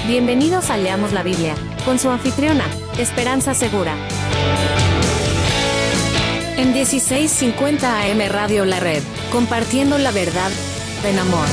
Bienvenidos a Leamos la Biblia, con su anfitriona, Esperanza Segura. En 1650 AM Radio La Red, compartiendo la verdad en amor.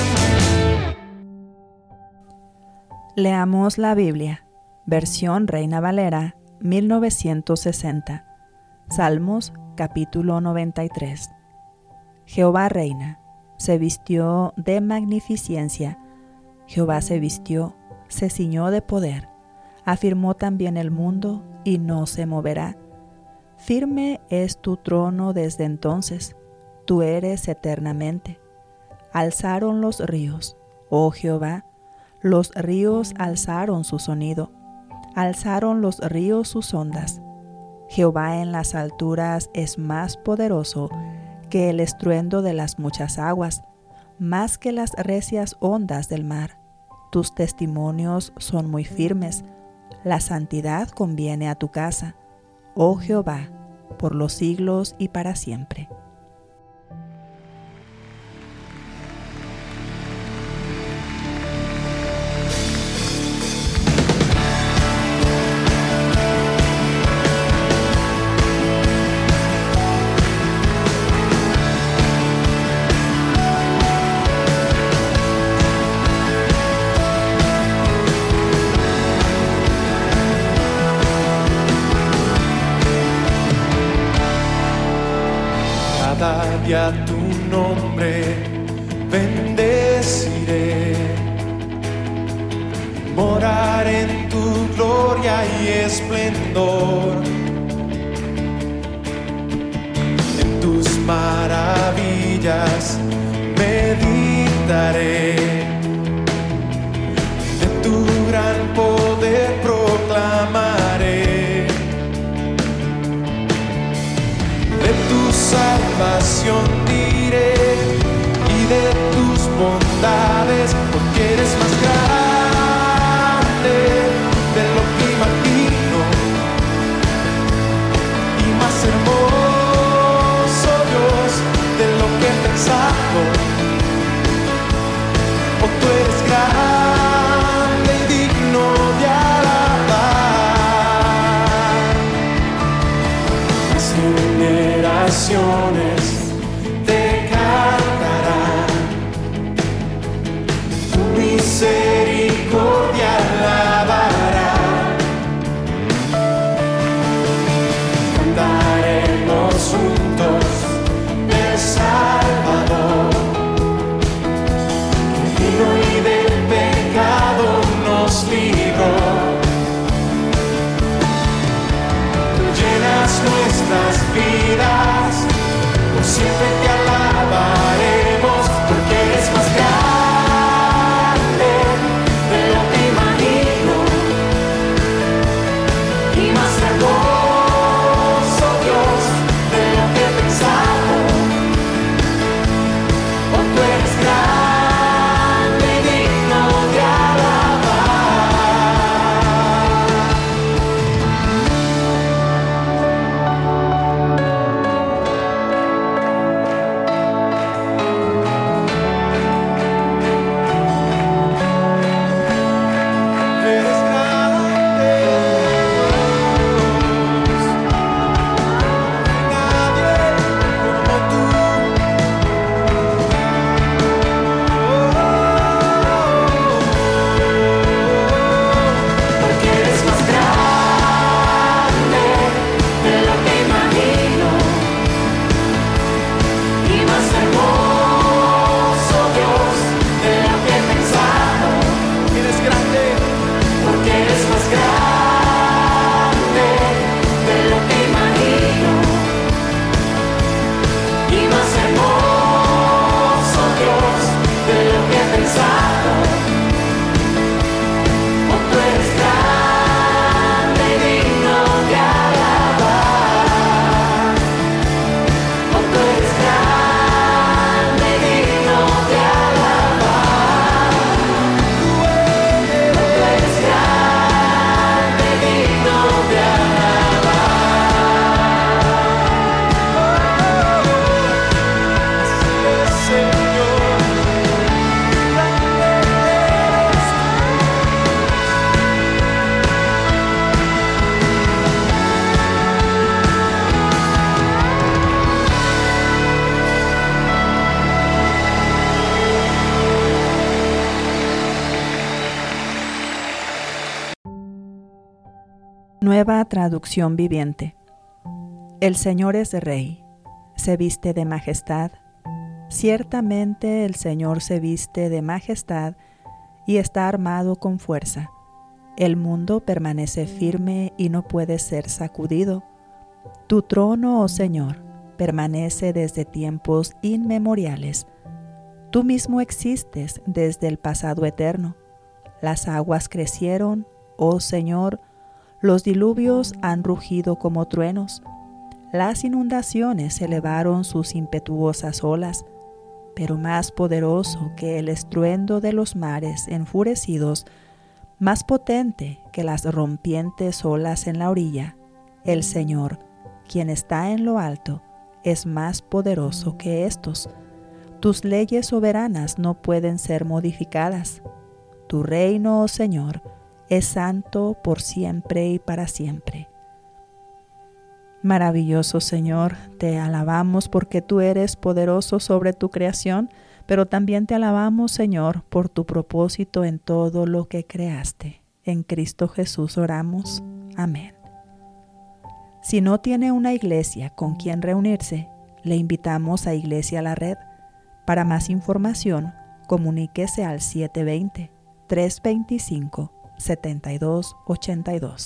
Leamos la Biblia, versión Reina Valera, 1960. Salmos, capítulo 93. Jehová reina, se vistió de magnificencia. Jehová se vistió, se ciñó de poder. Afirmó también el mundo y no se moverá. Firme es tu trono desde entonces, tú eres eternamente. Alzaron los ríos, oh Jehová, los ríos alzaron su sonido, alzaron los ríos sus ondas. Jehová en las alturas es más poderoso que el estruendo de las muchas aguas, más que las recias ondas del mar. Tus testimonios son muy firmes, la santidad conviene a tu casa, oh Jehová, por los siglos y para siempre. Cada día tu nombre bendeciré, morar en tu gloria y esplendor, en tus maravillas meditaré, de tu gran poder proclamaré, de tu salvación diré y de tus bondades, porque eres más grande de lo que imagino y más hermoso, Dios, de lo que he pensado. Oh, tú eres grande y digno de alabar. Las generaciones te cantarán, tu misericordia alabarán. Cantaremos juntos del Salvador, que vino y del pecado nos libró. Tú llenas nuestras vidas, por siempre te alabaremos, porque eres más grande de lo que imagino y más hermoso, Dios, de lo que he pensado. Oh, tú eres grande y digno de alabar. Nueva traducción viviente. El Señor es Rey, se viste de majestad. Ciertamente el Señor se viste de majestad y está armado con fuerza. El mundo permanece firme y no puede ser sacudido. Tu trono, oh Señor, permanece desde tiempos inmemoriales. Tú mismo existes desde el pasado eterno. Las aguas crecieron, oh Señor, los diluvios han rugido como truenos. Las inundaciones elevaron sus impetuosas olas, pero más poderoso que el estruendo de los mares enfurecidos, más potente que las rompientes olas en la orilla, el Señor, quien está en lo alto, es más poderoso que estos. Tus leyes soberanas no pueden ser modificadas. Tu reino, oh Señor, es santo por siempre y para siempre. Maravilloso Señor, te alabamos porque tú eres poderoso sobre tu creación, pero también te alabamos, Señor, por tu propósito en todo lo que creaste. En Cristo Jesús oramos. Amén. Si no tiene una iglesia con quien reunirse, le invitamos a Iglesia La Red. Para más información, comuníquese al 720-325-7282.